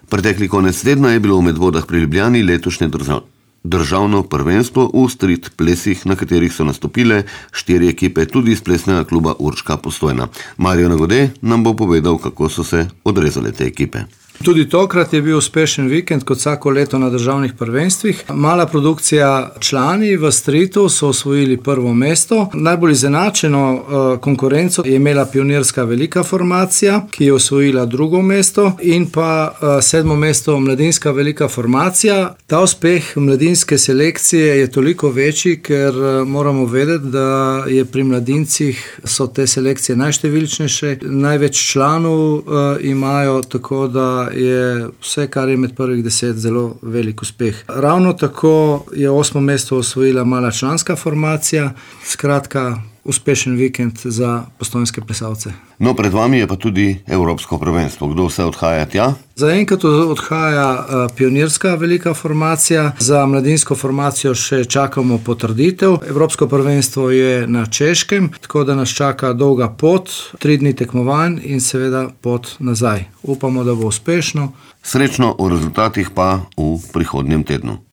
Pretekli konec tedna je bilo v Medvodah pri Ljubljani letošnje državno prvenstvo v street plesih, na katerih so nastopile 4 ekipe tudi iz plesnega kluba Urška Postojna. Mario Nagode nam bo povedal, kako so se odrezale te ekipe. Tudi tokrat je bil uspešen vikend, kot vsako leto na državnih prvenstvih. Mala produkcija člani v streetu so osvojili prvo mesto. Najbolj izenačeno konkurenco je imela pionirska velika formacija, ki je osvojila drugo mesto, in pa 7. mesto mladinska velika formacija. Ta uspeh mladinske selekcije je toliko večji, ker moramo vedeti, da je pri mladincih so te selekcije najštevilčnejše, največ članov imajo, tako da je vse, kar je med prvih 10, zelo velik uspeh. Ravno tako je 8. mesto osvojila mala članska formacija. Skratka, uspešen vikend za postojnske plesalce. No, pred vami je pa tudi Evropsko prvenstvo. Kdo vse odhaja tja? Zaenkrat odhaja pionirska velika formacija, za mladinsko formacijo še čakamo potrditev. Evropsko prvenstvo je na Češkem, tako da nas čaka dolga pot, 3 dni tekmovanj in seveda pot nazaj. Upamo, da bo uspešno. Srečno o rezultatih pa v prihodnjem tednu.